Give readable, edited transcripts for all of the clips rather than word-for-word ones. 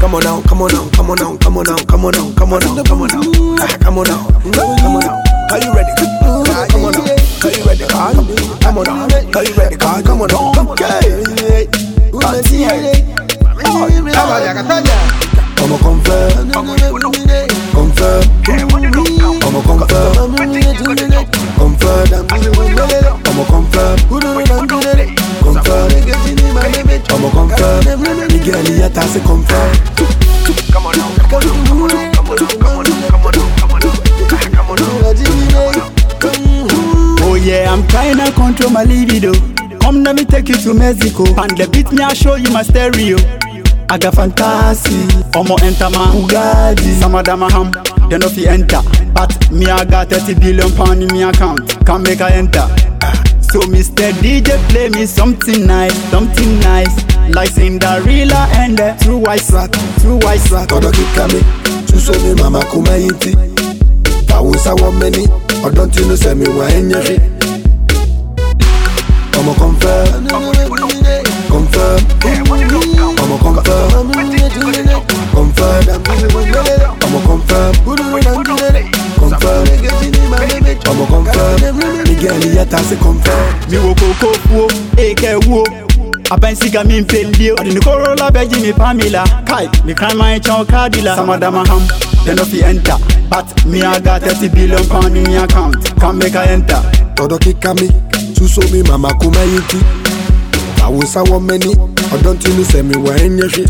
Come on now, come on now, come on now, come on now, come on now, come on now, come on now, come on now, come on now. Are you ready? Come on now. Are you ready? Come on now. Are you ready? Come on now. Okay. I'ma confirm. Confirm. I'ma confirm. Confirm. I'ma confirm. Confirm. I'ma confirm. Miguel yet has a confirm. Come on now. Come on now. Come on now. Come on now. Come on now. Come on now. Come on now. Oh yeah, I'm trying to control my libido. Come let me take you to Mexico. And the beat me, I show you my stereo. I got fantasy. Omo enter my Bugatti. Some of them a ham, they no fi enter. But me I got 30 billion pound in me account. Can't make I enter. So Mr. DJ play me something nice, something nice. Like Cinderella and the true white rat, true white rat. Odo kikame, chuso me mama kuma yiti. Tawusa womeni, don't you know say me wa enyefi. I'ma confirm, confirm, I'ma confirm, confirm, I'ma confirm, confirm, I'ma confirm. Miguel yet has a confirm. Me wo koko eke wo. Apensiga mi mfelio. Adi ni Corolla beji mi Pamela. Kai, me cry my chow Cadillac. Some of them a ham, they no fi enter. But me I got 30 billion pound in me account. Can't make I enter. Todo kikame, chuso me mama kuma yiti. Tawusa womeni, don't you know say me wa enyefi.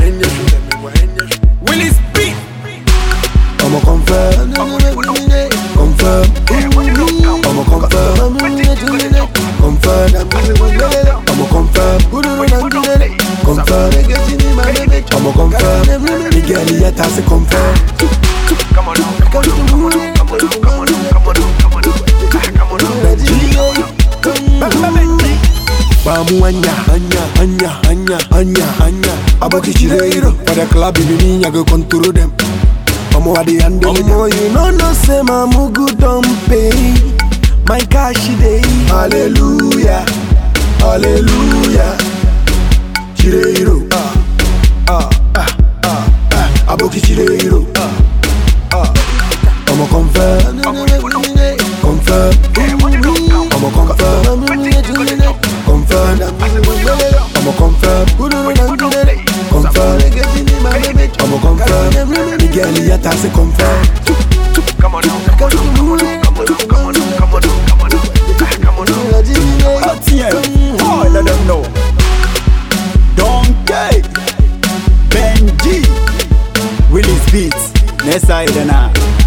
Willis B. I'ma confirm, confirm, I'ma confirm, confirm, I'ma confirm, confirm, I'ma confirm. Miguel yet has a confirm. Come on now, come on now, come on now, come on now, come on now, come on now. Bamu anya, abaki chireiro. For the club, you go control them. Omo adi ande. Omo you no say my mugu don't pay. My cash day. Hallelujah, hallelujah. Chireiro. Abaki chireiro. Omo confirm, confirm, Omo confirm, confirm, Omo confirm, confirm, Omo confirm. Miguel yet has a confirm. Come on now, come on now, come on now, come on now, come on now, come on now, come on now. Oh, let them know. Donkey, Benji, Willis Beats, next side now.